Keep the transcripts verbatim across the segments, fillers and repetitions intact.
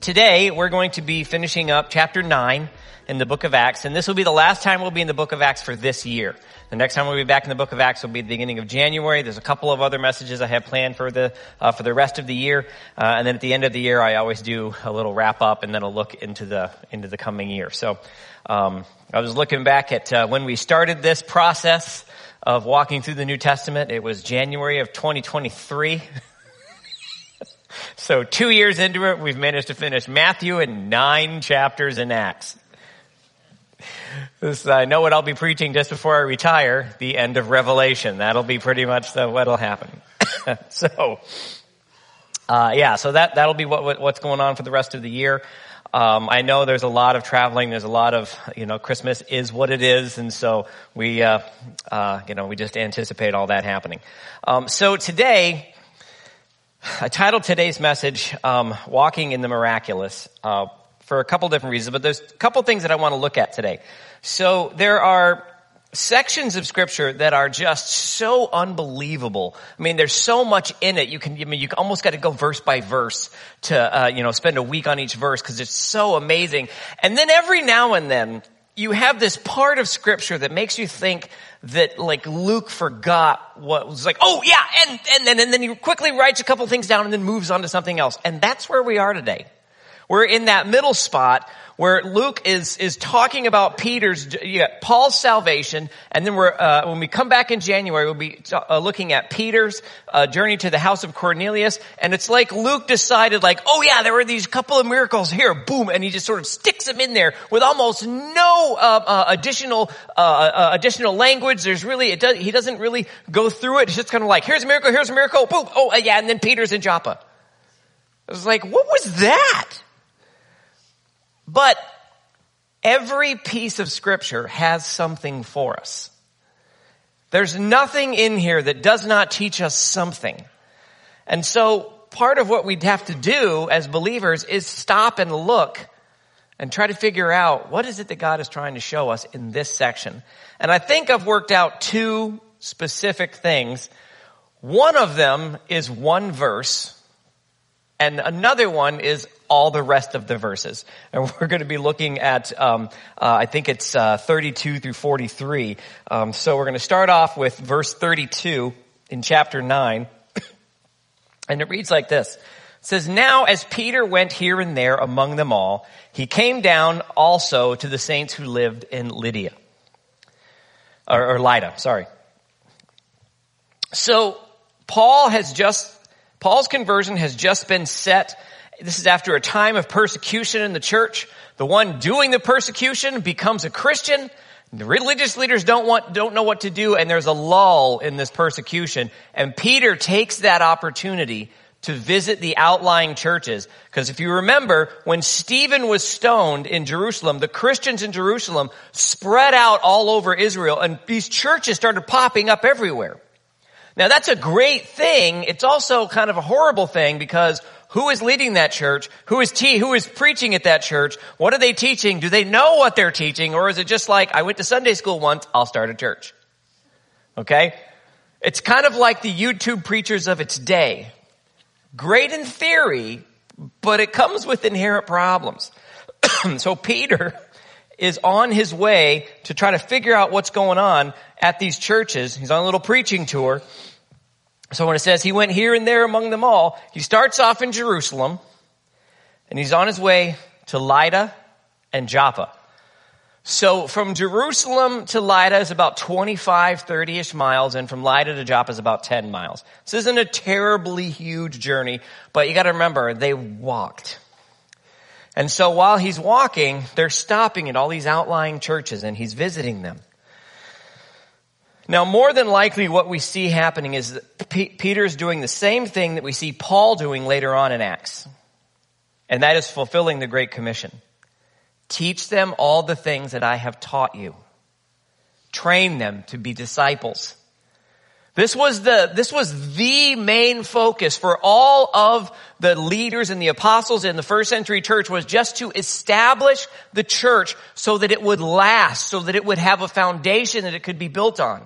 Today, we're going to be finishing up chapter nine in the book of Acts, and this will be the last time we'll be in the book of Acts for this year. The next time we'll be back in the book of Acts will be the beginning of January. There's a couple of other messages I have planned for the uh, for the rest of the year, uh, and then at the end of the year, I always do a little wrap up and then a look into the into the coming year. So, um, I was looking back at uh, when we started this process of walking through the New Testament. It was January of twenty twenty-three. So two years into it, we've managed to finish Matthew and nine chapters in Acts. This, I know what I'll be preaching just before I retire, the end of Revelation. That'll be pretty much the, what'll happen. so, uh, yeah, so that, that'll be what, what, what's going on for the rest of the year. Um, I know there's a lot of traveling. There's a lot of, you know, Christmas is what it is. And so we, uh, uh, you know, we just anticipate all that happening. Um, so today, I titled today's message, um, Walking in the Miraculous, uh, for a couple different reasons, but there's a couple things that I want to look at today. So there are sections of scripture that are just so unbelievable. I mean, there's so much in it. You can, I mean, you almost got to go verse by verse to, uh, you know, spend a week on each verse because it's so amazing. And then every now and then, you have this part of scripture that makes you think that like Luke forgot what was like, oh yeah, and, and then, and then he quickly writes a couple things down and then moves on to something else. And that's where we are today. We're in that middle spot where Luke is, is talking about Peter's, yeah, Paul's salvation. And then we're, uh, when we come back in January, we'll be uh, looking at Peter's, uh, journey to the house of Cornelius. And it's like Luke decided like, oh yeah, there were these couple of miracles here, boom. And he just sort of sticks them in there with almost no, uh, uh additional, uh, uh, additional language. There's really, it does, he doesn't really go through it. It's just kind of like, here's a miracle, here's a miracle, boom. Oh uh, yeah. And then Peter's in Joppa. I was like, what was that? But every piece of scripture has something for us. There's nothing in here that does not teach us something. And so part of what we'd have to do as believers is stop and look and try to figure out what is it that God is trying to show us in this section. And I think I've worked out two specific things. One of them is one verse, and another one is all the rest of the verses. And we're going to be looking at, um, uh, I think it's uh, thirty-two through forty-three. Um, so we're going to start off with verse thirty-two in chapter nine. And it reads like this. It says, "Now as Peter went here and there among them all, he came down also to the saints who lived in Lydia." Or, or Lydda, sorry. So Paul has just, Paul's conversion has just been set. This is after a time of persecution in the church. The one doing the persecution becomes a Christian. The religious leaders don't want, don't know what to do, and there's a lull in this persecution. And Peter takes that opportunity to visit the outlying churches. Because if you remember, when Stephen was stoned in Jerusalem, the Christians in Jerusalem spread out all over Israel, and these churches started popping up everywhere. Now that's a great thing. It's also kind of a horrible thing because who is leading that church? Who is te- who is preaching at that church? What are they teaching? Do they know what they're teaching? Or is it just like, I went to Sunday school once, I'll start a church? Okay? It's kind of like the YouTube preachers of its day. Great in theory, but it comes with inherent problems. So Peter is on his way to try to figure out what's going on at these churches. He's on a little preaching tour. So when it says he went here and there among them all, he starts off in Jerusalem, and he's on his way to Lydda and Joppa. So from Jerusalem to Lydda is about twenty-five, thirty-ish miles, and from Lydda to Joppa is about ten miles. This isn't a terribly huge journey, but you got to remember, they walked. And so while he's walking, they're stopping at all these outlying churches, and he's visiting them. Now, more than likely what we see happening is that P- Peter's doing the same thing that we see Paul doing later on in Acts. And that is fulfilling the Great Commission. Teach them all the things that I have taught you. Train them to be disciples. This was the, this was the main focus for all of the leaders and the apostles in the first century church, was just to establish the church so that it would last, so that it would have a foundation that it could be built on.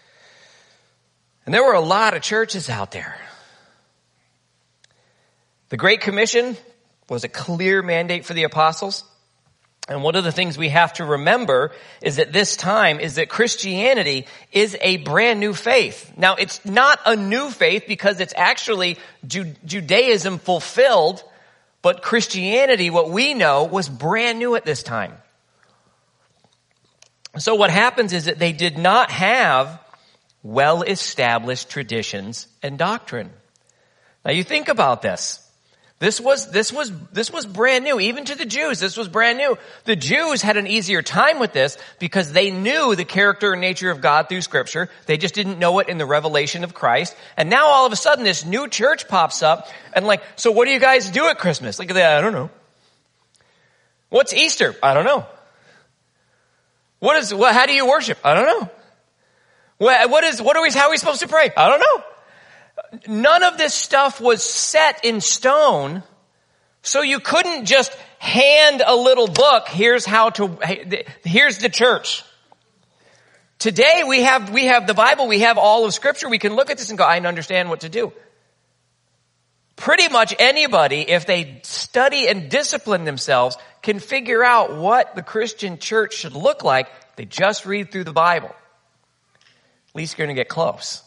And there were a lot of churches out there. The Great Commission was a clear mandate for the apostles. And one of the things we have to remember is that this time is that Christianity is a brand new faith. Now, it's not a new faith because it's actually Ju- Judaism fulfilled, but Christianity, what we know, was brand new at this time. So what happens is that they did not have well-established traditions and doctrine. Now, you think about this. This was, this was, this was brand new. Even to the Jews, this was brand new. The Jews had an easier time with this because they knew the character and nature of God through Scripture. They just didn't know it in the revelation of Christ. And now all of a sudden this new church pops up and like, so what do you guys do at Christmas? Like, I don't know. What's Easter? I don't know. What is, what, how do you worship? I don't know. What, what is, what are we, how are we supposed to pray? I don't know. None of this stuff was set in stone, so you couldn't just hand a little book, here's how to, here's the church. Today we have, we have the Bible, we have all of Scripture, we can look at this and go, I understand what to do. Pretty much anybody, if they study and discipline themselves, can figure out what the Christian church should look like. They just read through the Bible. At least you're going to get close.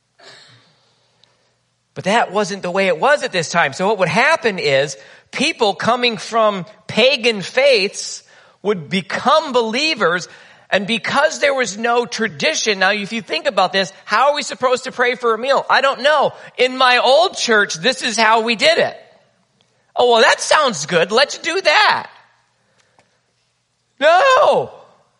But that wasn't the way it was at this time. So what would happen is people coming from pagan faiths would become believers. And because there was no tradition, now if you think about this, how are we supposed to pray for a meal? I don't know. In my old church, this is how we did it. Oh, well, that sounds good. Let's do that. No.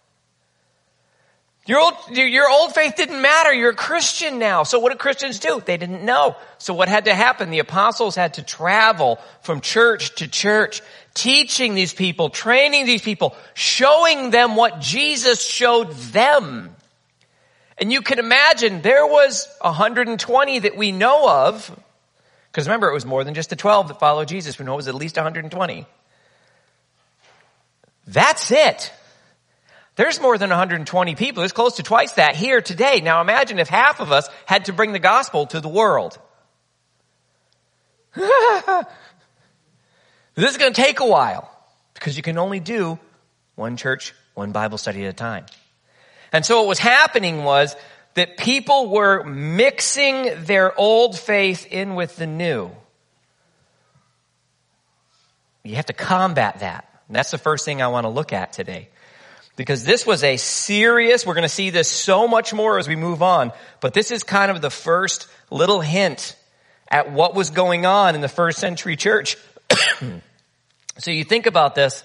Your old, your old faith didn't matter. You're a Christian now. So what did Christians do? They didn't know. So what had to happen? The apostles had to travel from church to church, teaching these people, training these people, showing them what Jesus showed them. And you can imagine there was one hundred twenty that we know of, because remember, it was more than just the twelve that followed Jesus. We know it was at least one hundred twenty. That's it. There's more than one hundred twenty people. There's close to twice that here today. Now imagine if half of us had to bring the gospel to the world. This is going to take a while because you can only do one church, one Bible study at a time. And so what was happening was that people were mixing their old faith in with the new. You have to combat that. And that's the first thing I want to look at today. Because this was a serious, we're going to see this so much more as we move on, but this is kind of the first little hint at what was going on in the first century church. So you think about this,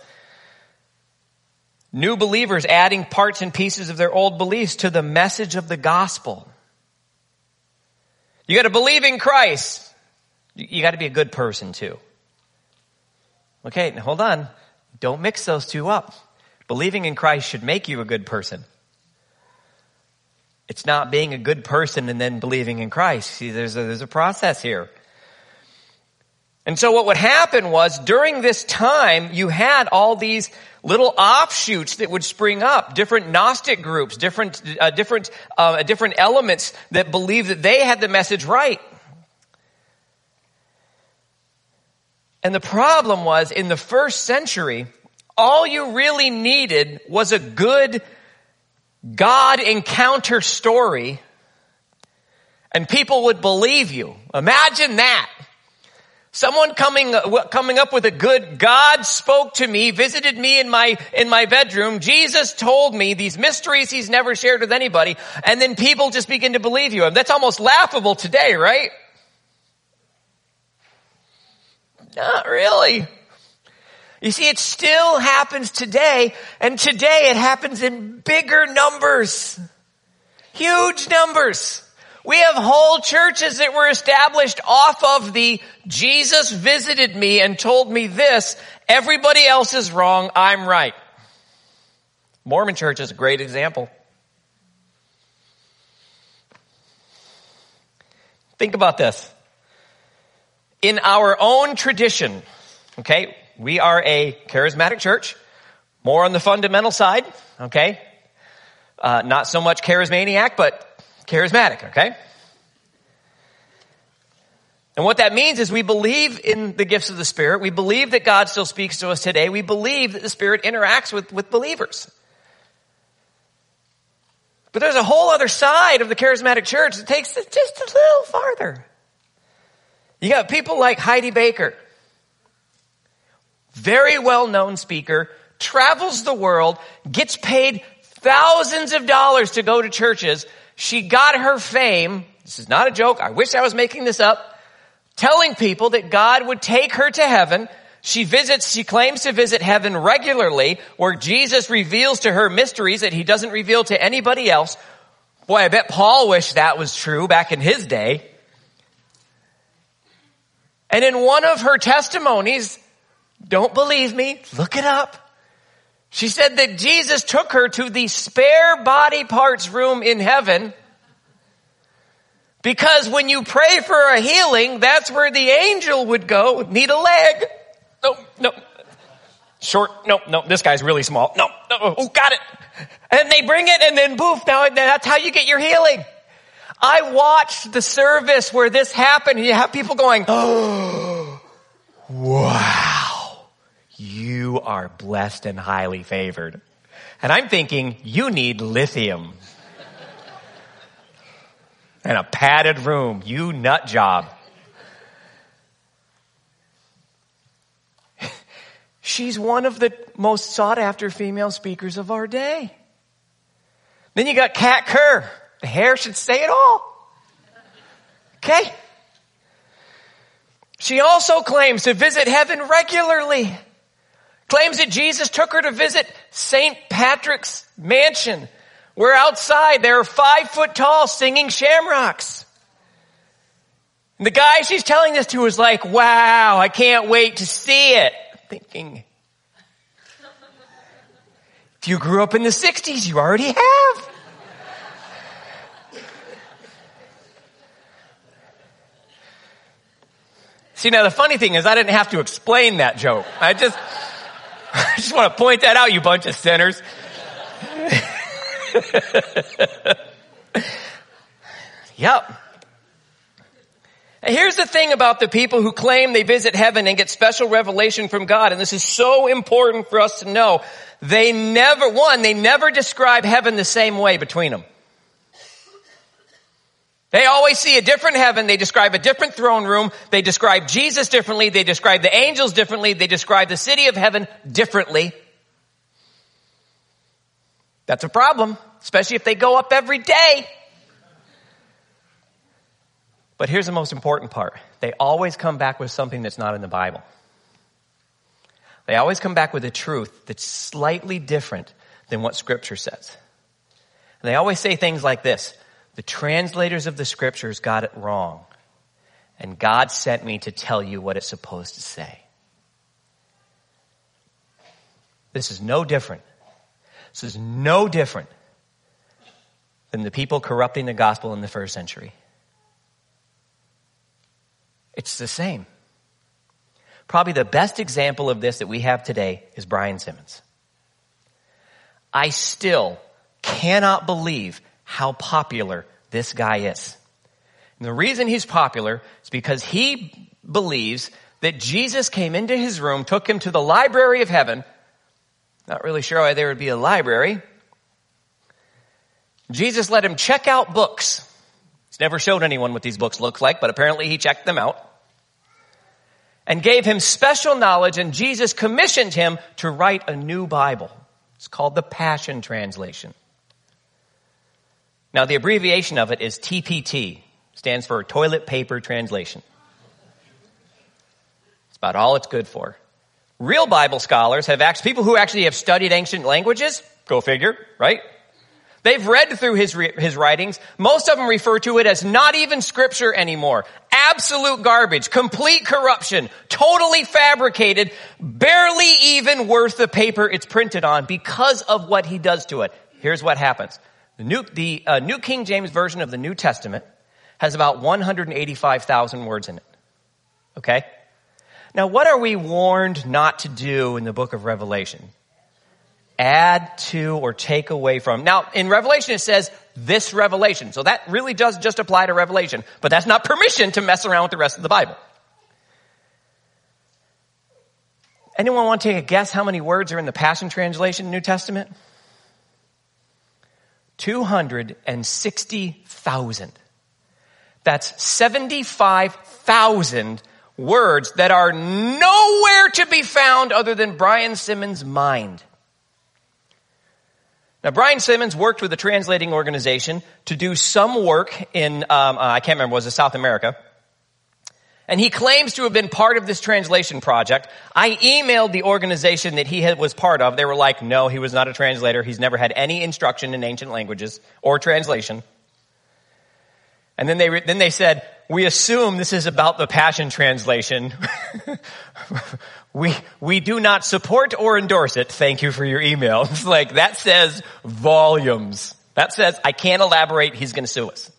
new believers adding parts and pieces of their old beliefs to the message of the gospel. You got to believe in Christ. You got to be a good person too. Okay, now hold on. Don't mix those two up. Believing in Christ should make you a good person. It's not being a good person and then believing in Christ. See, there's a, there's a process here. And so what would happen was during this time, you had all these little offshoots that would spring up, different Gnostic groups, different, uh, different, uh, different elements that believed that they had the message right. And the problem was in the first century, all you really needed was a good God encounter story, and people would believe you. Imagine that. Someone coming coming up with a good God spoke to me, visited me in my in my bedroom. Jesus told me these mysteries he's never shared with anybody, and then people just begin to believe you. That's almost laughable today, right? Not really. You see, it still happens today, and today it happens in bigger numbers. Huge numbers. We have whole churches that were established off of the Jesus visited me and told me this. Everybody else is wrong. I'm right. Mormon church is a great example. Think about this. In our own tradition, okay, we are a charismatic church, more on the fundamental side, okay? Uh, not so much charismaniac, but charismatic, okay? And what that means is we believe in the gifts of the Spirit. We believe that God still speaks to us today. We believe that the Spirit interacts with, with believers. But there's a whole other side of the charismatic church that takes it just a little farther. You got people like Heidi Baker, very well-known speaker, travels the world, gets paid thousands of dollars to go to churches. She got her fame, this is not a joke, I wish I was making this up, telling people that God would take her to heaven. She visits, she claims to visit heaven regularly, where Jesus reveals to her mysteries that he doesn't reveal to anybody else. Boy, I bet Paul wished that was true back in his day. And in one of her testimonies, don't believe me, look it up. She said that Jesus took her to the spare body parts room in heaven because when you pray for a healing, that's where the angel would go, need a leg. No, no. Short, no, no, this guy's really small. No, no, oh, got it. And they bring it and then poof, now that's how you get your healing. I watched the service where this happened and you have people going, oh, wow, you are blessed and highly favored. And I'm thinking, you need lithium. And a padded room, you nut job. She's one of the most sought after female speakers of our day. Then you got Kat Kerr. The hair should say it all. Okay? She also claims to visit heaven regularly. Claims that Jesus took her to visit Saint Patrick's mansion, where outside there are five foot tall singing shamrocks. And the guy she's telling this to is like, wow, I can't wait to see it. I'm thinking, if you grew up in the sixties, you already have. See, now the funny thing is I didn't have to explain that joke. I just, I just want to point that out, you bunch of sinners. Yep. And here's the thing about the people who claim they visit heaven and get special revelation from God, and this is so important for us to know. They never, one, they never describe heaven the same way between them. They always see a different heaven. They describe a different throne room. They describe Jesus differently. They describe the angels differently. They describe the city of heaven differently. That's a problem, especially if they go up every day. But here's the most important part. They always come back with something that's not in the Bible. They always come back with a truth that's slightly different than what Scripture says. And they always say things like this: the translators of the Scriptures got it wrong, and God sent me to tell you what it's supposed to say. This is no different. This is no different than the people corrupting the gospel in the first century. It's the same. Probably the best example of this that we have today is Brian Simmons. I still cannot believe how popular this guy is. And the reason he's popular is because he believes that Jesus came into his room, took him to the library of heaven. Not really sure why there would be a library. Jesus let him check out books. He's never showed anyone what these books look like, but apparently he checked them out. And gave him special knowledge, and Jesus commissioned him to write a new Bible. It's called the Passion Translation. Now, the abbreviation of it is T P T. Stands for Toilet Paper Translation. It's about all it's good for. Real Bible scholars have actually, people who actually have studied ancient languages, go figure, right? They've read through his his writings. Most of them refer to it as not even scripture anymore. Absolute garbage, complete corruption, totally fabricated, barely even worth the paper it's printed on because of what he does to it. Here's what happens. The New, the uh, New King James Version of the New Testament has about one hundred eighty-five thousand words in it. Okay? Now, what are we warned not to do in the book of Revelation? Add to or take away from. Now, in Revelation it says, this revelation. So that really does just apply to Revelation, but that's not permission to mess around with the rest of the Bible. Anyone want to take a guess how many words are in the Passion Translation New Testament? two hundred sixty thousand. That's seventy-five thousand words that are nowhere to be found other than Brian Simmons' mind. Now, Brian Simmons worked with a translating organization to do some work in, um, uh, I can't remember, was it South America? And he claims to have been part of this translation project. I emailed the organization that he had, was part of. They were like, no, he was not a translator. He's never had any instruction in ancient languages or translation. And then they, re- then they said, we assume this is about the Passion Translation. we, we do not support or endorse it. Thank you for your email. It's like, that says volumes. That says, I can't elaborate. He's going to sue us.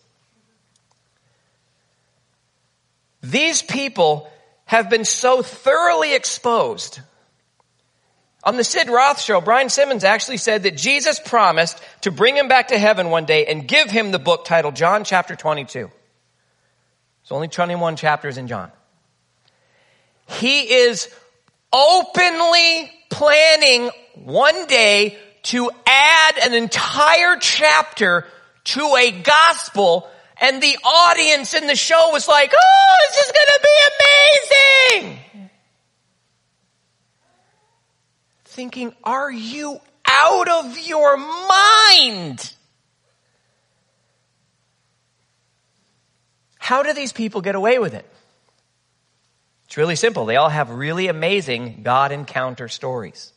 These people have been so thoroughly exposed. On the Sid Roth show, Brian Simmons actually said that Jesus promised to bring him back to heaven one day and give him the book titled John chapter twenty-two. There's only twenty-one chapters in John. He is openly planning one day to add an entire chapter to a gospel, and the audience in the show was like, oh, this is going to be amazing! Thinking, are you out of your mind? How do these people get away with it? It's really simple. They all have really amazing God encounter stories.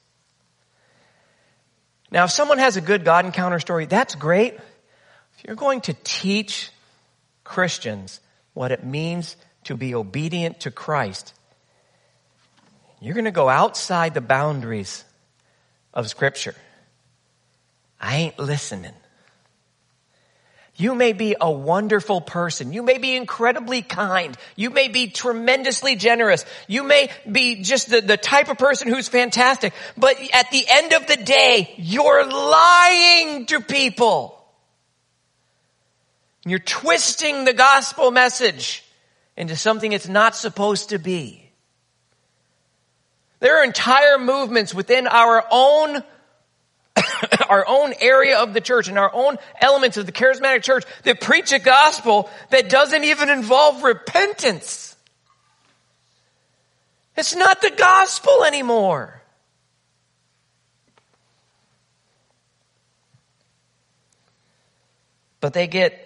Now, if someone has a good God encounter story, that's great. If you're going to teach Christians what it means to be obedient to Christ, you're going to go outside the boundaries of Scripture. I ain't listening. You may be a wonderful person. You may be incredibly kind. You may be tremendously generous. You may be just the, the type of person who's fantastic. But at the end of the day, you're lying to people. You're twisting the gospel message into something it's not supposed to be. There are entire movements within our own our own area of the church and our own elements of the charismatic church that preach a gospel that doesn't even involve repentance. It's not the gospel anymore. But they get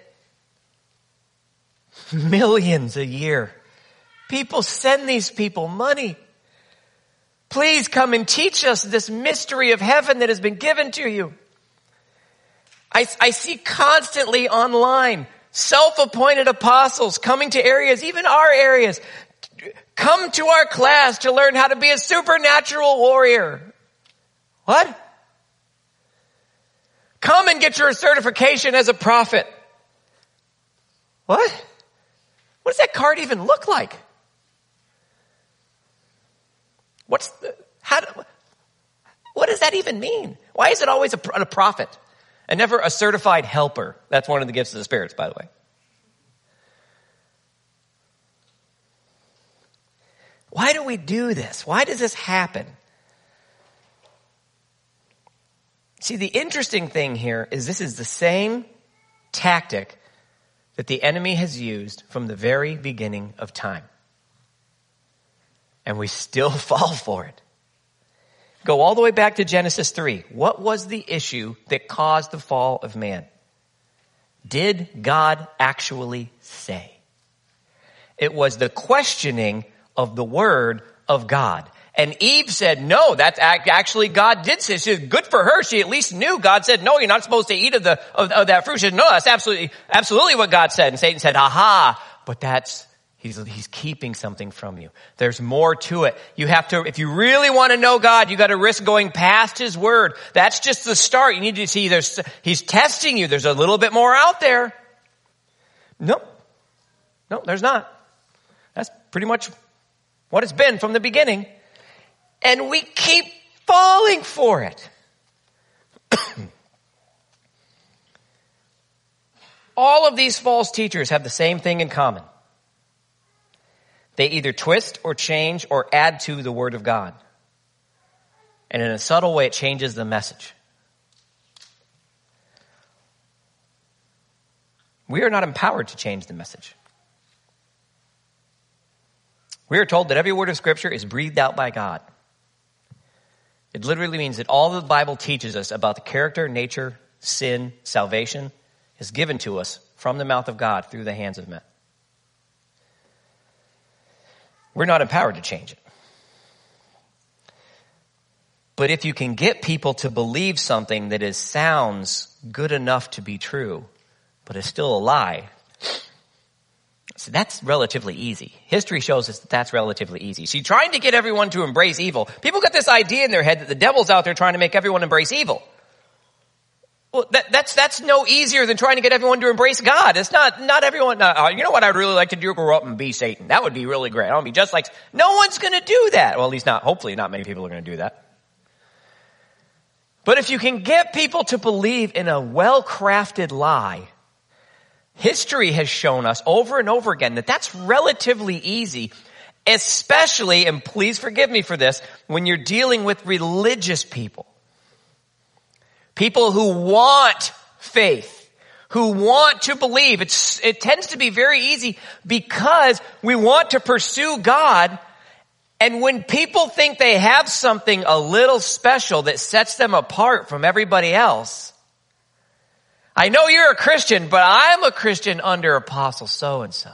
millions a year. People send these people money. Please come and teach us this mystery of heaven that has been given to you. I, I see constantly online self-appointed apostles coming to areas, even our areas. Come to our class to learn how to be a supernatural warrior. What? Come and get your certification as a prophet. What? What does that card even look like? What's the, how, what does that even mean? Why is it always a, a prophet and never a certified helper? That's one of the gifts of the spirits, by the way. Why do we do this? Why does this happen? See, the interesting thing here is this is the same tactic that the enemy has used from the very beginning of time. And we still fall for it. Go all the way back to Genesis three. What was the issue that caused the fall of man? Did God actually say? It was the questioning of the word of God. And Eve said, no, that's actually God did say. She was good for her. She at least knew God said, no, you're not supposed to eat of the of, of that fruit. She said, no, that's absolutely, absolutely what God said. And Satan said, aha, but that's, He's, he's keeping something from you. There's more to it. You have to, if you really want to know God, you got to risk going past His word. That's just the start. You need to see there's, He's testing you. There's a little bit more out there. Nope. Nope, there's not. That's pretty much what it's been from the beginning. And we keep falling for it. All of these false teachers have the same thing in common. They either twist or change or add to the Word of God. And in a subtle way, it changes the message. We are not empowered to change the message. We are told that every word of Scripture is breathed out by God. It literally means that all the Bible teaches us about the character, nature, sin, salvation is given to us from the mouth of God through the hands of men. We're not empowered to change it. But if you can get people to believe something that is sounds good enough to be true, but is still a lie, so that's relatively easy. History shows us that that's relatively easy. See, trying to get everyone to embrace evil, people got this idea in their head that the devil's out there trying to make everyone embrace evil. Well, that, that's that's no easier than trying to get everyone to embrace God. It's not not everyone. Uh, you know what I'd really like to do? Grow up and be Satan. That would be really great. I want to be just like. No one's going to do that. Well, at least not. Hopefully, not many people are going to do that. But if you can get people to believe in a well-crafted lie, history has shown us over and over again that that's relatively easy, especially, and please forgive me for this, when you're dealing with religious people. People who want faith, who want to believe. It's, it tends to be very easy because we want to pursue God. And when people think they have something a little special that sets them apart from everybody else, I know you're a Christian, but I'm a Christian under Apostle so-and-so.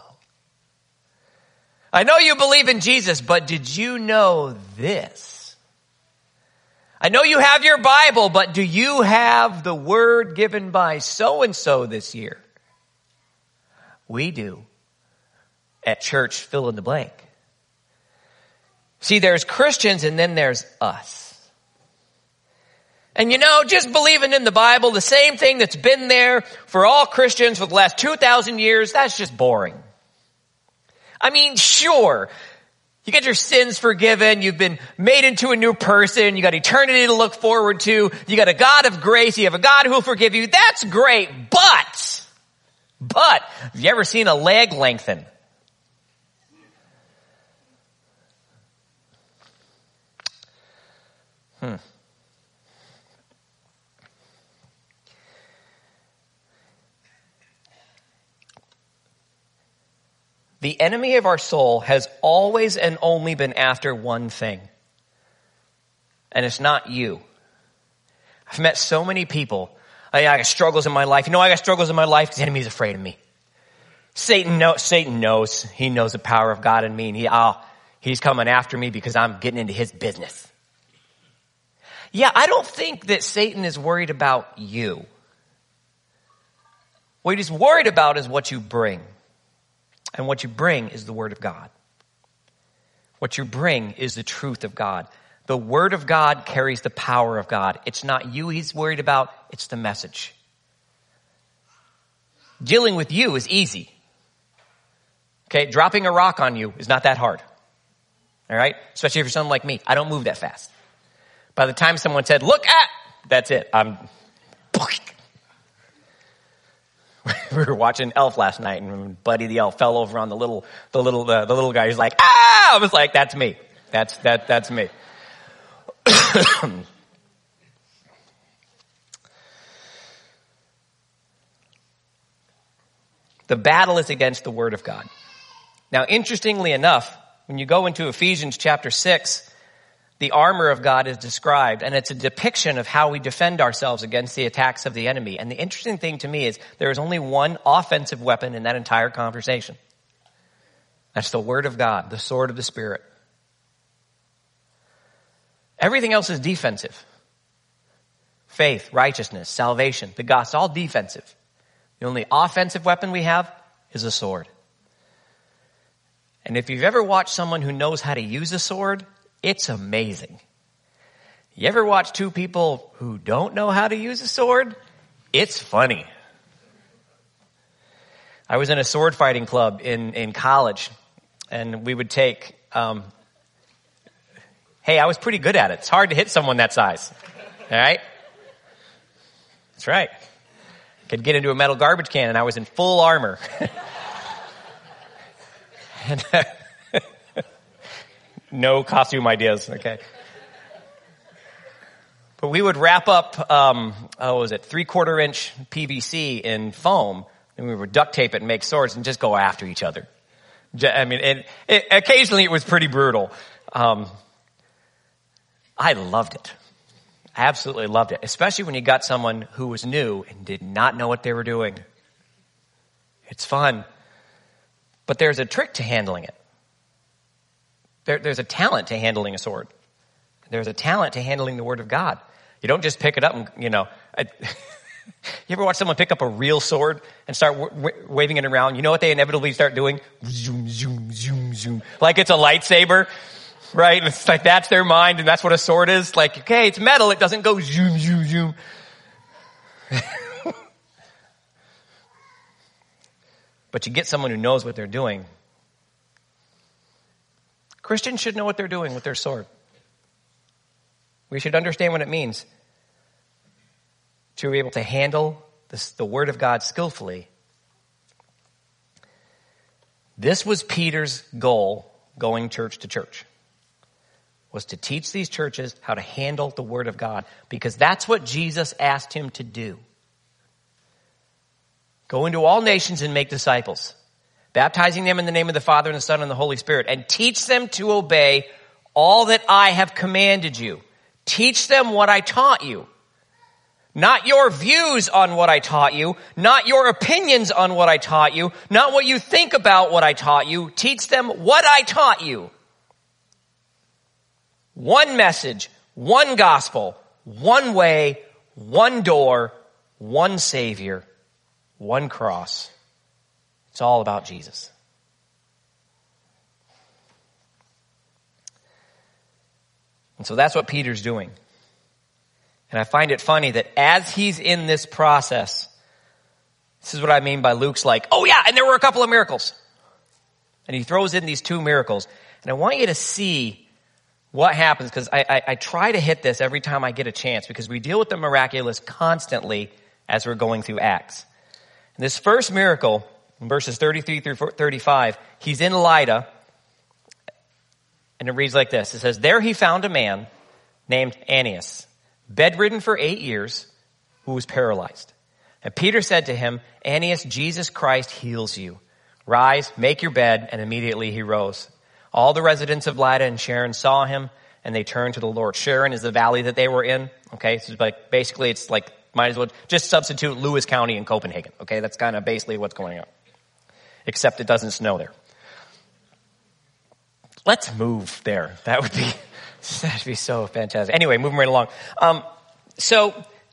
I know you believe in Jesus, but did you know this? I know you have your Bible, but do you have the word given by so-and-so this year? We do. At church, fill in the blank. See, there's Christians and then there's us. And you know, just believing in the Bible, the same thing that's been there for all Christians for the last two thousand years, that's just boring. I mean, sure, you get your sins forgiven, you've been made into a new person, you got eternity to look forward to, you got a God of grace, you have a God who will forgive you, that's great, but, but, have you ever seen a leg lengthen? Hmm. The enemy of our soul has always and only been after one thing. And it's not you. I've met so many people. I, I got struggles in my life. You know I got struggles in my life because the enemy's afraid of me. Satan knows, Satan knows. He knows the power of God in me. And he, oh, he's coming after me because I'm getting into his business. Yeah, I don't think that Satan is worried about you. What he's worried about is what you bring. And what you bring is the Word of God. What you bring is the truth of God. The Word of God carries the power of God. It's not you he's worried about, it's the message. Dealing with you is easy. Okay, dropping a rock on you is not that hard. All right? Especially if you're someone like me. I don't move that fast. By the time someone said, look at, that's it. I'm... We were watching Elf last night, and Buddy the Elf fell over on the little, the little, uh, the little guy. He's like, ah! I was like, that's me. That's that. That's me. The battle is against the Word of God. Now, interestingly enough, when you go into Ephesians chapter six, the armor of God is described, and it's a depiction of how we defend ourselves against the attacks of the enemy. And the interesting thing to me is there is only one offensive weapon in that entire conversation. That's the Word of God, the sword of the Spirit. Everything else is defensive. Faith, righteousness, salvation, the gospel, all defensive. The only offensive weapon we have is a sword. And if you've ever watched someone who knows how to use a sword, it's amazing. You ever watch two people who don't know how to use a sword? It's funny. I was in a sword fighting club in, in college, and we would take, um, hey, I was pretty good at it. It's hard to hit someone that size. All right? That's right. could get into a metal garbage can, and I was in full armor. and, no costume ideas, okay. But we would wrap up, um, oh, what was it, three-quarter inch P V C in foam, and we would duct tape it and make swords and just go after each other. I mean, it, it, occasionally it was pretty brutal. Um, I loved it. I absolutely loved it, especially when you got someone who was new and did not know what they were doing. It's fun. But there's a trick to handling it. There, there's a talent to handling a sword. There's a talent to handling the Word of God. You don't just pick it up and, you know, I, you ever watch someone pick up a real sword and start w- w- waving it around? You know what they inevitably start doing? Zoom, zoom, zoom, zoom. Like it's a lightsaber, right? And it's like that's their mind, and that's what a sword is. Like, okay, it's metal. It doesn't go zoom, zoom, zoom. But you get someone who knows what they're doing. Christians should know what they're doing with their sword. We should understand what it means to be able to handle this, the Word of God skillfully. This was Peter's goal going church to church, was to teach these churches how to handle the Word of God, because that's what Jesus asked him to do. Go into all nations and make disciples, baptizing them in the name of the Father and the Son and the Holy Spirit, and teach them to obey all that I have commanded you. Teach them what I taught you. Not your views on what I taught you, not your opinions on what I taught you, not what you think about what I taught you. Teach them what I taught you. One message, one gospel, one way, one door, one Savior, one cross. It's all about Jesus. And so that's what Peter's doing. And I find it funny that as he's in this process, this is what I mean by Luke's like, oh yeah, and there were a couple of miracles. And he throws in these two miracles. And I want you to see what happens, because I, I, I try to hit this every time I get a chance, because we deal with the miraculous constantly as we're going through Acts. And this first miracle, in verses thirty-three through thirty-five, he's in Lydda, and it reads like this. It says, there he found a man named Aeneas, bedridden for eight years, who was paralyzed. And Peter said to him, Aeneas, Jesus Christ heals you. Rise, make your bed. And immediately he rose. All the residents of Lydda and Sharon saw him, and they turned to the Lord. Sharon is the valley that they were in. Okay, so it's like, basically it's like, might as well just substitute Lewis County in Copenhagen. Okay, that's kind of basically what's going on. Except it doesn't snow there. Let's move there. That would be, that'd be so fantastic. Anyway, moving right along. Um, so,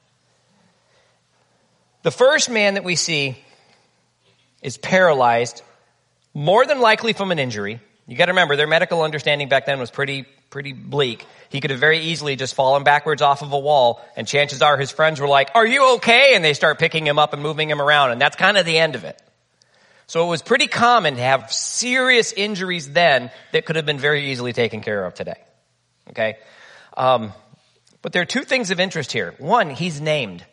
the first man that we see is paralyzed, more than likely from an injury. You got to remember, their medical understanding back then was pretty, pretty bleak. He could have very easily just fallen backwards off of a wall, and chances are his friends were like, are you okay? And they start picking him up and moving him around, and that's kind of the end of it. So it was pretty common to have serious injuries then that could have been very easily taken care of today. Okay? Um, but there are two things of interest here. One, he's named.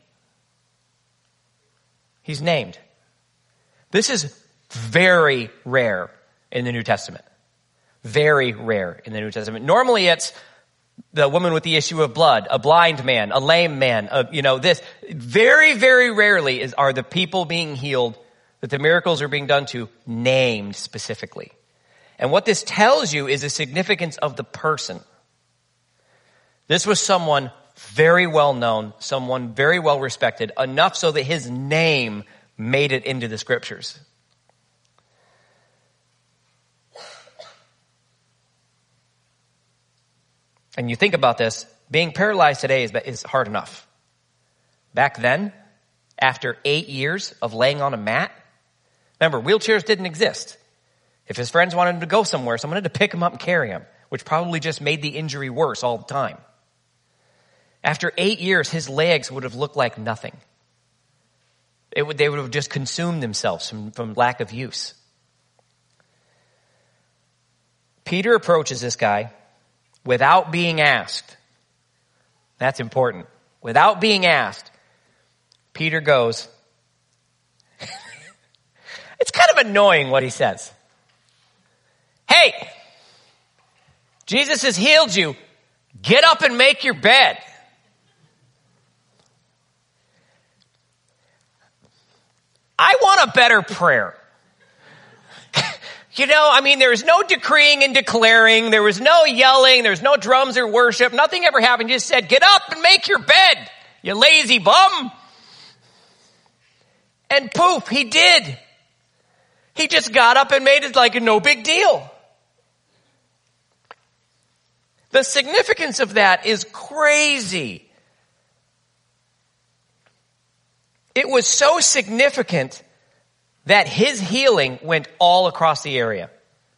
He's named. This is very rare in the New Testament. Very rare in the New Testament. Normally it's the woman with the issue of blood, a blind man, a lame man, a, you know, this. Very, very rarely is, are the people being healed that the miracles are being done to named specifically. And what this tells you is the significance of the person. This was someone very well known, someone very well respected, enough so that his name made it into the scriptures. And you think about this, being paralyzed today is, is hard enough. Back then, after eight years of laying on a mat, remember, wheelchairs didn't exist. If his friends wanted him to go somewhere, someone had to pick him up and carry him, which probably just made the injury worse all the time. After eight years, his legs would have looked like nothing. It would, they would have just consumed themselves from, from lack of use. Peter approaches this guy without being asked. That's important. Without being asked, Peter goes kind of annoying what he says. Hey, Jesus has healed you. Get up and make your bed. I want a better prayer. You know, I mean, there was no decreeing and declaring. There was no yelling. There was no drums or worship. Nothing ever happened. You just said, get up and make your bed, you lazy bum. And poof, he did. He just got up and made it like a no big deal. The significance of that is crazy. It was so significant that his healing went all across the area.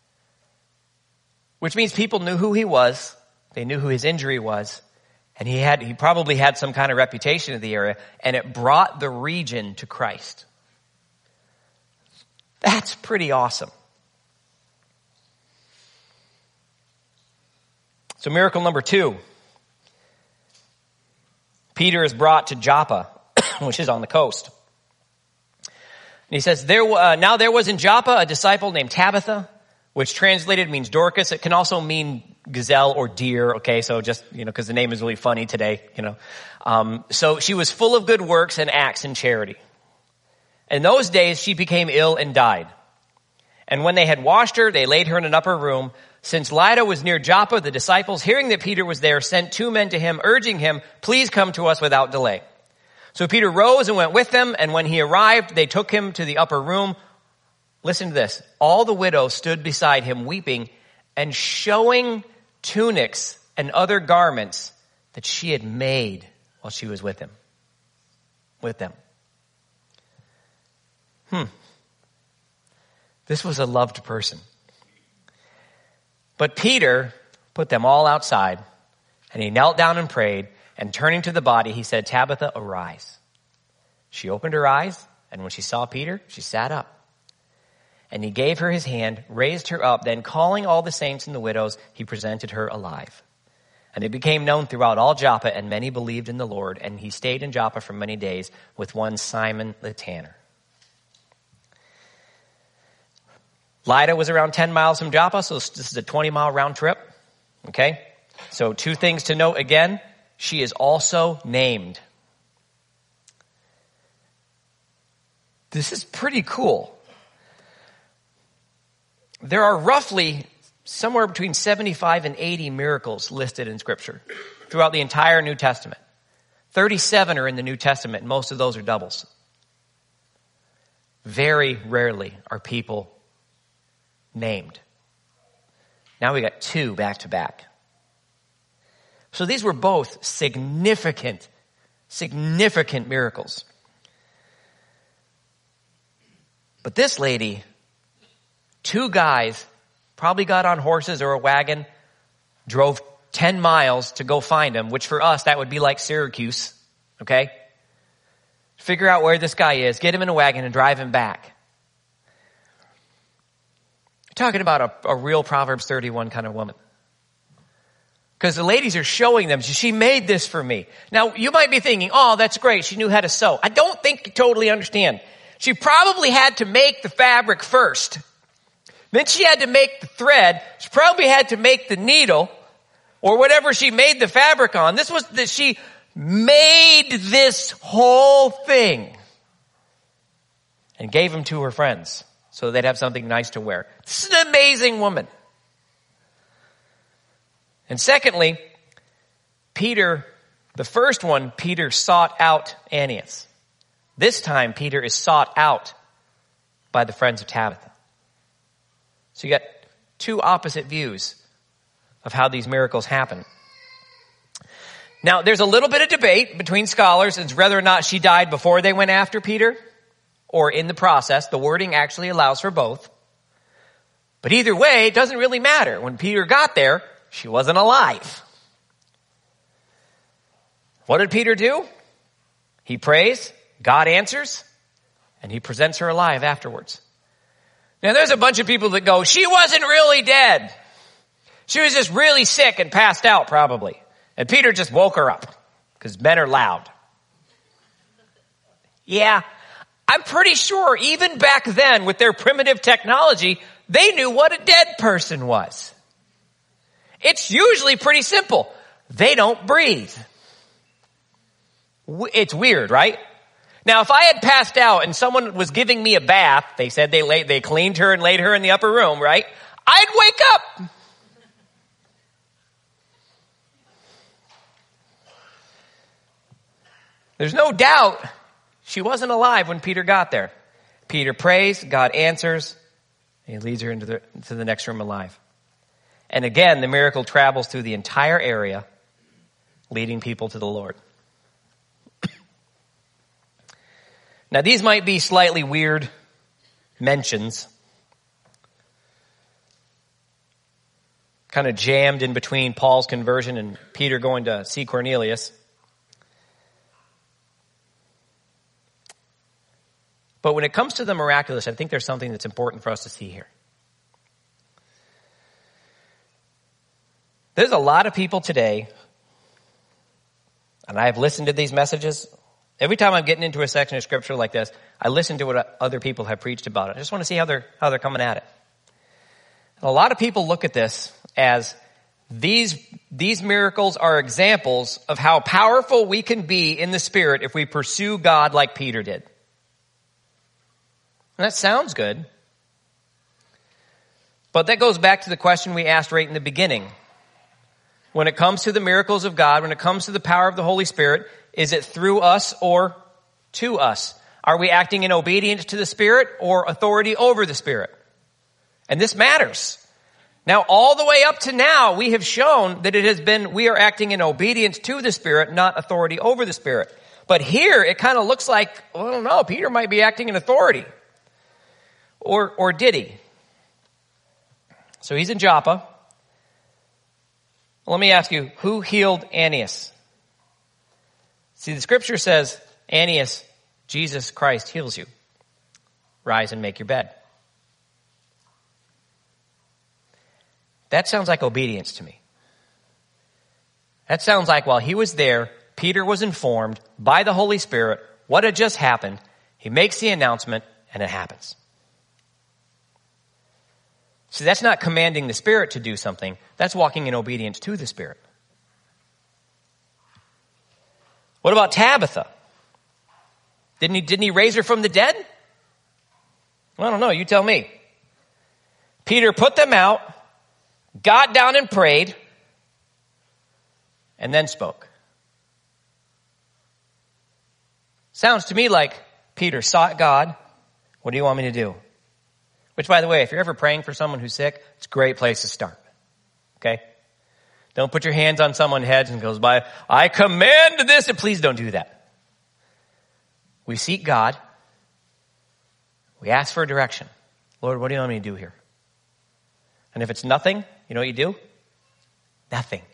Which means people knew who he was. They knew who his injury was. And he had, he probably had some kind of reputation in the area. And it brought the region to Christ. That's pretty awesome. So miracle number two. Peter is brought to Joppa, which is on the coast. And he says, there, uh, now there was in Joppa a disciple named Tabitha, which translated means Dorcas. It can also mean gazelle or deer. Okay. So just, you know, cause the name is really funny today, you know. Um, so she was full of good works and acts in charity. In those days, she became ill and died. And when they had washed her, they laid her in an upper room. Since Lydda was near Joppa, the disciples, hearing that Peter was there, sent two men to him, urging him, please come to us without delay. So Peter rose and went with them, and when he arrived, they took him to the upper room. Listen to this. All the widows stood beside him weeping and showing tunics and other garments that she had made while she was with him. With them. Hmm. This was a loved person. But Peter put them all outside, and he knelt down and prayed, and turning to the body, he said, Tabitha, arise. She opened her eyes, and when she saw Peter, she sat up. And he gave her his hand, raised her up, then calling all the saints and the widows, he presented her alive. And it became known throughout all Joppa, and many believed in the Lord, and he stayed in Joppa for many days with one Simon the tanner. Lydda was around ten miles from Joppa, so this is a twenty mile round trip. Okay? So two things to note again. She is also named. This is pretty cool. There are roughly somewhere between seventy-five and eighty miracles listed in Scripture throughout the entire New Testament. thirty-seven are in the New Testament, and most of those are doubles. Very rarely are people named. Now we got two back to back. So these were both significant, significant miracles. But this lady, two guys probably got on horses or a wagon, drove ten miles to go find him, which for us, that would be like Syracuse, okay? Figure out where this guy is, get him in a wagon and drive him back. You're talking about a, a real Proverbs thirty-one kind of woman. Because the ladies are showing them, she made this for me. Now, you might be thinking, oh, that's great. She knew how to sew. I don't think you totally understand. She probably had to make the fabric first. Then she had to make the thread. She probably had to make the needle or whatever she made the fabric on. This was that she made this whole thing and gave them to her friends so they'd have something nice to wear. This is an amazing woman. And secondly, Peter, the first one, Peter sought out Aeneas. This time, Peter is sought out by the friends of Tabitha. So you got two opposite views of how these miracles happen. Now, there's a little bit of debate between scholars as whether or not she died before they went after Peter or in the process. The wording actually allows for both. But either way, it doesn't really matter. When Peter got there, she wasn't alive. What did Peter do? He prays, God answers, and he presents her alive afterwards. Now there's a bunch of people that go, she wasn't really dead. She was just really sick and passed out probably. And Peter just woke her up because men are loud. Yeah, I'm pretty sure even back then with their primitive technology, they knew what a dead person was. It's usually pretty simple. They don't breathe. It's weird, right? Now, if I had passed out and someone was giving me a bath, they said they laid, they cleaned her and laid her in the upper room, right? I'd wake up. There's no doubt she wasn't alive when Peter got there. Peter prays, God answers, and he leads her into the, into the next room alive. And again, the miracle travels through the entire area, leading people to the Lord. Now, these might be slightly weird mentions, kind of jammed in between Paul's conversion and Peter going to see Cornelius. But when it comes to the miraculous, I think there's something that's important for us to see here. There's a lot of people today, and I've listened to these messages. Every time I'm getting into a section of scripture like this, I listen to what other people have preached about it. I just want to see how they're, how they're coming at it. And a lot of people look at this as these, these miracles are examples of how powerful we can be in the Spirit if we pursue God like Peter did. And that sounds good. But that goes back to the question we asked right in the beginning. When it comes to the miracles of God, when it comes to the power of the Holy Spirit, is it through us or to us? Are we acting in obedience to the Spirit or authority over the Spirit? And this matters. Now, all the way up to now, we have shown that it has been, we are acting in obedience to the Spirit, not authority over the Spirit. But here, it kind of looks like, well, I don't know, Peter might be acting in authority. Or, or did he? So he's in Joppa. Let me ask you, who healed Aeneas? See, the scripture says, Aeneas, Jesus Christ heals you. Rise and make your bed. That sounds like obedience to me. That sounds like while he was there, Peter was informed by the Holy Spirit what had just happened. He makes the announcement, and it happens. See, that's not commanding the Spirit to do something. That's walking in obedience to the Spirit. What about Tabitha? Didn't he, didn't he raise her from the dead? I don't know. You tell me. Peter put them out, got down and prayed, and then spoke. Sounds to me like Peter sought God. What do you want me to do? Which, by the way, if you're ever praying for someone who's sick, it's a great place to start. Okay? Don't put your hands on someone's head and goes by, I command this, and please don't do that. We seek God. We ask for direction. Lord, what do you want me to do here? And if it's nothing, you know what you do? Nothing.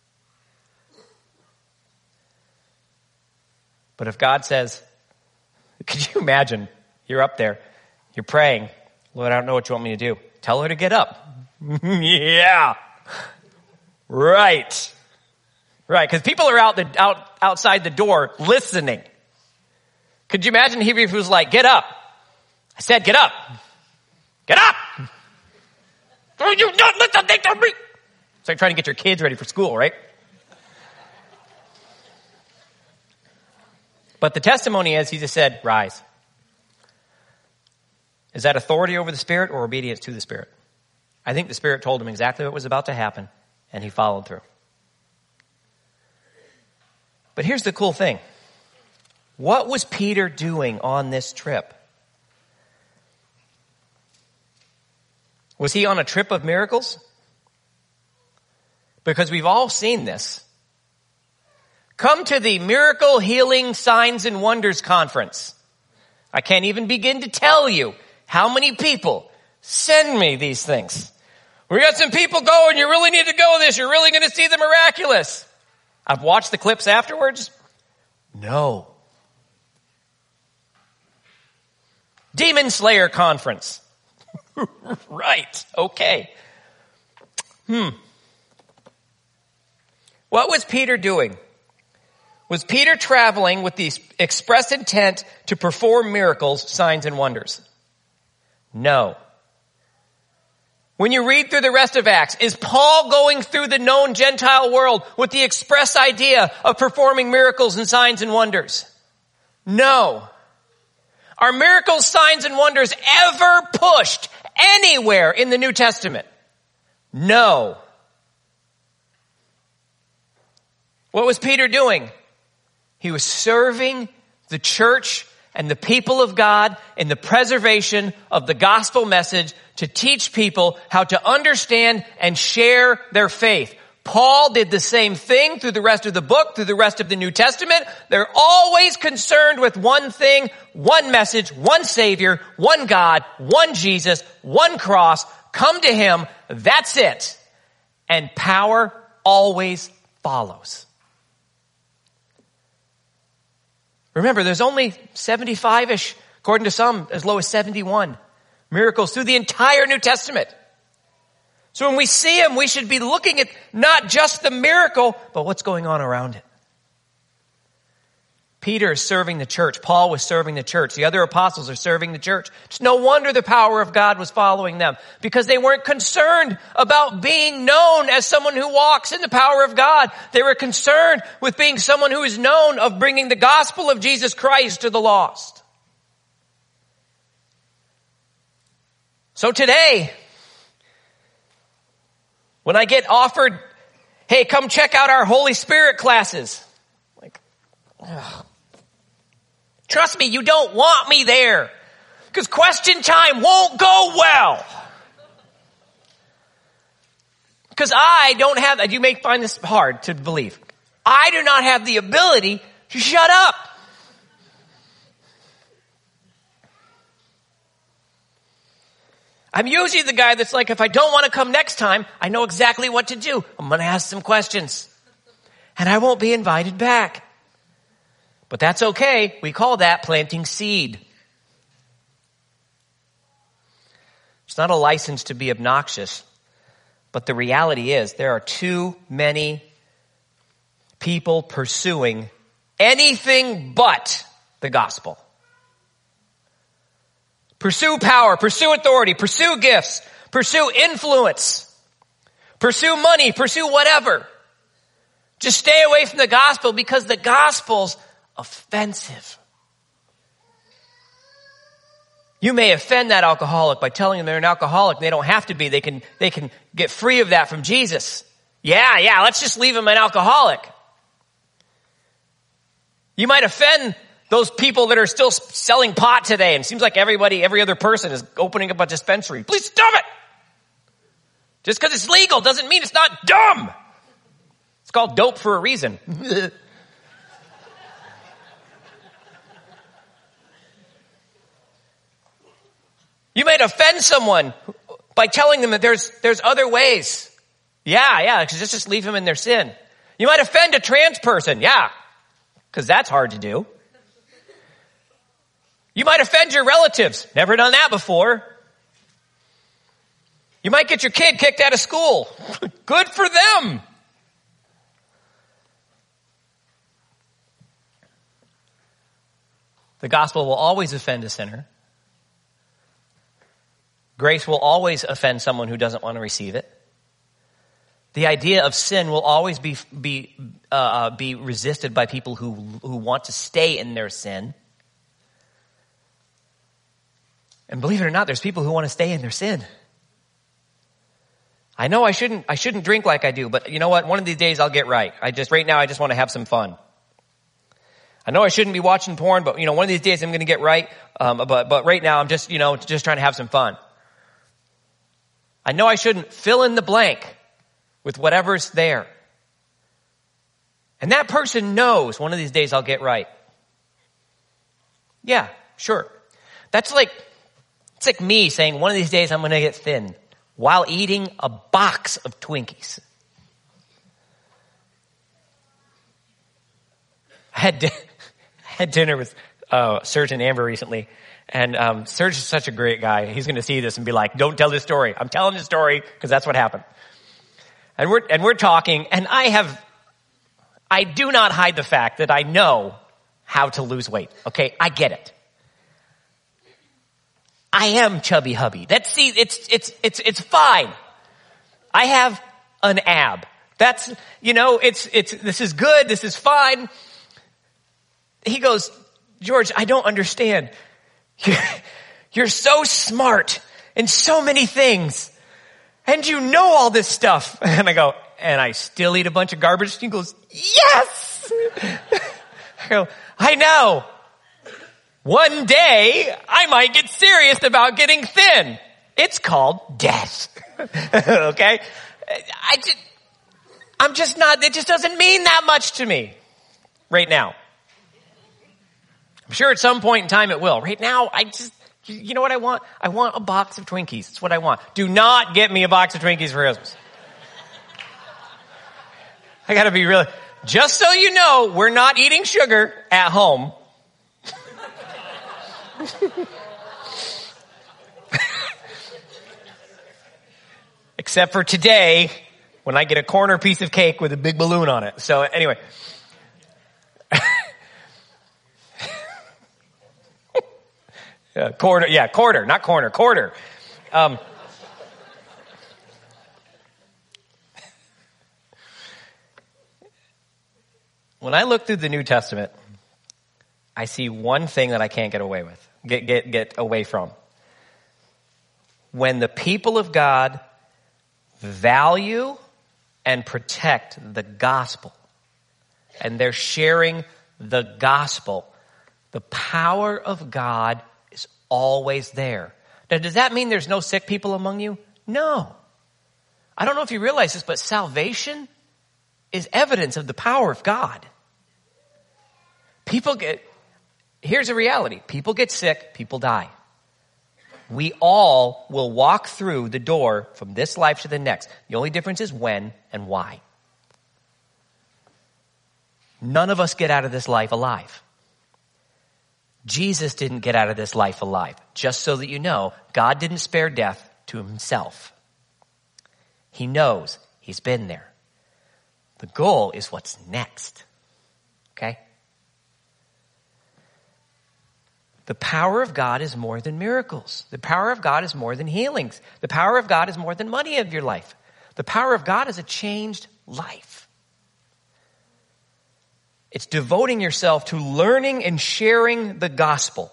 But if God says, could you imagine, you're up there, you're praying, Lord, I don't know what you want me to do. Tell her to get up. Yeah. Right. Right. Because people are out the out outside the door listening. Could you imagine he was like, get up. I said, get up. Get up. Are you not listening to me? It's like trying to get your kids ready for school, right? But the testimony is he just said, rise. Is that authority over the Spirit or obedience to the Spirit? I think the Spirit told him exactly what was about to happen, and he followed through. But here's the cool thing. What was Peter doing on this trip? Was he on a trip of miracles? Because we've all seen this. Come to the Miracle Healing Signs and Wonders Conference. I can't even begin to tell you how many people send me these things. We got some people going. You really need to go this. You're really going to see the miraculous. I've watched the clips afterwards. No. Demon Slayer Conference. Right. Okay. Hmm. What was Peter doing? Was Peter traveling with the express intent to perform miracles, signs, and wonders? No. When you read through the rest of Acts, is Paul going through the known Gentile world with the express idea of performing miracles and signs and wonders? No. Are miracles, signs, and wonders ever pushed anywhere in the New Testament? No. What was Peter doing? He was serving the church and the people of God in the preservation of the gospel message to teach people how to understand and share their faith. Paul did the same thing through the rest of the book, through the rest of the New Testament. They're always concerned with one thing, one message, one Savior, one God, one Jesus, one cross. Come to Him. That's it. And power always follows. Remember, there's only seventy-five-ish, according to some, as low as seventy-one miracles through the entire New Testament. So when we see them, we should be looking at not just the miracle, but what's going on around it. Peter is serving the church. Paul was serving the church. The other apostles are serving the church. It's no wonder the power of God was following them, because they weren't concerned about being known as someone who walks in the power of God. They were concerned with being someone who is known of bringing the gospel of Jesus Christ to the lost. So today, when I get offered, hey, come check out our Holy Spirit classes, like, ugh. Trust me, you don't want me there, because question time won't go well. Because I don't have, you may find this hard to believe, I do not have the ability to shut up. I'm usually the guy that's like, if I don't want to come next time, I know exactly what to do. I'm going to ask some questions, and I won't be invited back. But that's okay. We call that planting seed. It's not a license to be obnoxious, but the reality is there are too many people pursuing anything but the gospel. Pursue power, pursue authority, pursue gifts, pursue influence, pursue money, pursue whatever. Just stay away from the gospel, because the gospel's offensive. You may offend that alcoholic by telling them they're an alcoholic. They don't have to be. They can, they can get free of that from Jesus. Yeah, yeah, let's just leave them an alcoholic. You might offend those people that are still selling pot today, and it seems like everybody, every other person is opening up a dispensary. Please stop it! Just because it's legal doesn't mean it's not dumb. It's called dope for a reason. You might offend someone by telling them that there's, there's other ways. Yeah, yeah, because just leave them in their sin. You might offend a trans person. Yeah, because that's hard to do. You might offend your relatives. Never done that before. You might get your kid kicked out of school. Good for them. The gospel will always offend a sinner. Grace will always offend someone who doesn't want to receive it. The idea of sin will always be be uh, be resisted by people who who want to stay in their sin. And believe it or not, there's people who want to stay in their sin. I know I shouldn't I shouldn't drink like I do, but you know what? One of these days I'll get right. I just right now I just want to have some fun. I know I shouldn't be watching porn, but you know, one of these days I'm going to get right. Um, but but right now I'm just you know just trying to have some fun. I know I shouldn't fill in the blank with whatever's there. And that person knows one of these days I'll get right. Yeah, sure. That's like, it's like me saying one of these days I'm going to get thin while eating a box of Twinkies. I had, di- I had dinner with uh, Surgeon Amber recently. And um, Serge is such a great guy. He's going to see this and be like, don't tell this story. I'm telling this story because that's what happened. And we're and we're talking, and I have I do not hide the fact that I know how to lose weight. Okay, I get it. I am chubby hubby. That's, see, it's, it's, it's, it's fine. I have an ab. That's, you know, it's, it's, this is good. This is fine. He goes, George, I don't understand. You're, you're so smart in so many things. And you know all this stuff. And I go, and I still eat a bunch of garbage. He goes, yes. I go, I know. One day I might get serious about getting thin. It's called death. Okay? I just, I'm just not, it just doesn't mean that much to me right now. I'm sure at some point in time it will. Right now, I just, you know what I want? I want a box of Twinkies. That's what I want. Do not get me a box of Twinkies for Christmas. I gotta be really, just so you know, we're not eating sugar at home. Except for today, when I get a corner piece of cake with a big balloon on it. So anyway. yeah, quarter, yeah, quarter, not corner, quarter. Um, when I look through the New Testament, I see one thing that I can't get away with, get, get, get away from. When the people of God value and protect the gospel, and they're sharing the gospel, the power of God is always there. Now, does that mean there's no sick people among you? No. I don't know if you realize this, but salvation is evidence of the power of God. People get, here's a reality. People get sick, people die. We all will walk through the door from this life to the next. The only difference is when and why. None of us get out of this life alive. Jesus didn't get out of this life alive. Just so that you know, God didn't spare death to himself. He knows. He's been there. The goal is what's next. Okay? The power of God is more than miracles. The power of God is more than healings. The power of God is more than money of your life. The power of God is a changed life. It's devoting yourself to learning and sharing the gospel.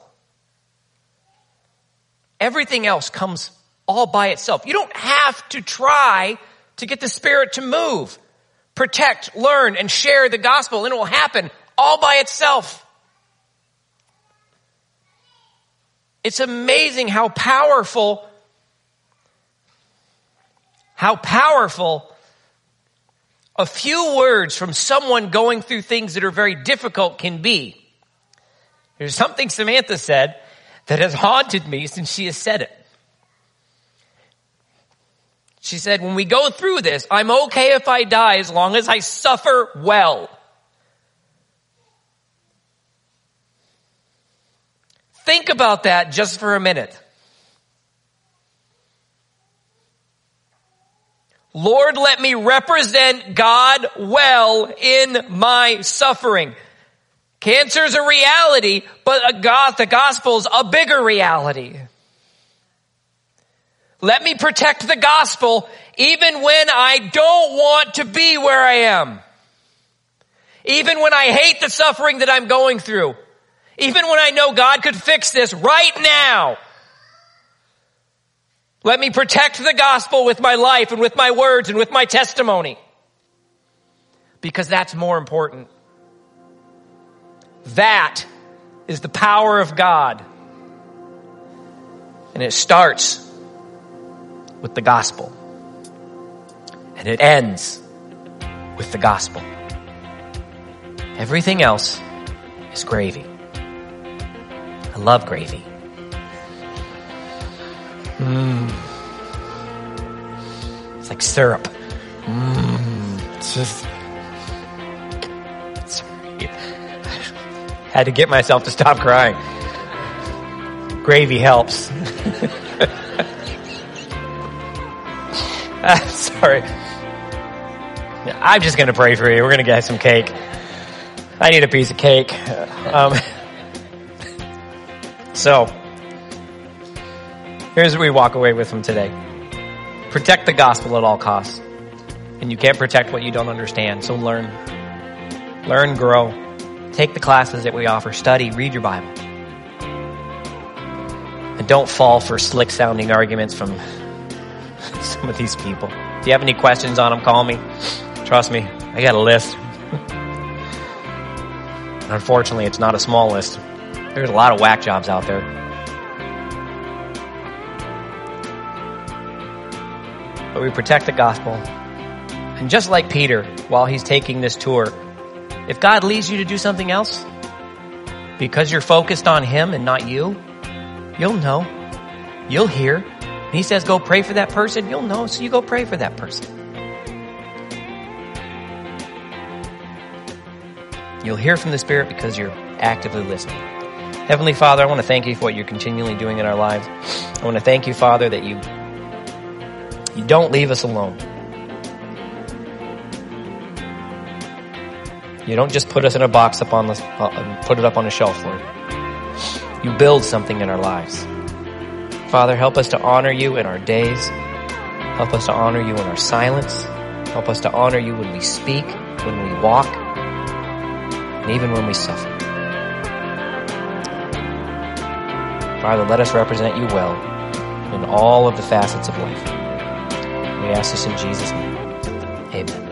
Everything else comes all by itself. You don't have to try to get the Spirit to move. Protect, learn, and share the gospel, and it will happen all by itself. It's amazing how powerful, how powerful a few words from someone going through things that are very difficult can be. There's something Samantha said that has haunted me since she has said it. She said, when we go through this, I'm okay if I die as long as I suffer well. Think about that just for a minute. Lord, let me represent God well in my suffering. Cancer is a reality, but a God, the gospel is a bigger reality. Let me protect the gospel even when I don't want to be where I am. Even when I hate the suffering that I'm going through. Even when I know God could fix this right now. Let me protect the gospel with my life and with my words and with my testimony. Because that's more important. That is the power of God. And it starts with the gospel. And it ends with the gospel. Everything else is gravy. I love gravy. Mmm. It's like syrup. Mmm. It's just... Sorry. Had to get myself to stop crying. Gravy helps. uh, sorry. I'm just going to pray for you. We're going to get some cake. I need a piece of cake. Um, so, here's what we walk away with from today. Protect the gospel at all costs. And you can't protect what you don't understand, so learn. Learn, grow. Take the classes that we offer. Study, read your Bible. And don't fall for slick-sounding arguments from some of these people. If you have any questions on them, call me. Trust me, I got a list. Unfortunately, it's not a small list. There's a lot of whack jobs out there. But we protect the gospel. And just like Peter, while he's taking this tour, if God leads you to do something else, because you're focused on him and not you, you'll know. You'll hear. And he says, go pray for that person. You'll know, so you go pray for that person. You'll hear from the Spirit because you're actively listening. Heavenly Father, I want to thank you for what you're continually doing in our lives. I want to thank you, Father, that you, you don't leave us alone. You don't just put us in a box up on the, uh, put it up on a shelf, Lord. You build something in our lives. Father, help us to honor you in our days. Help us to honor you in our silence. Help us to honor you when we speak, when we walk, and even when we suffer. Father, let us represent you well in all of the facets of life. We ask this in Jesus' name. Amen.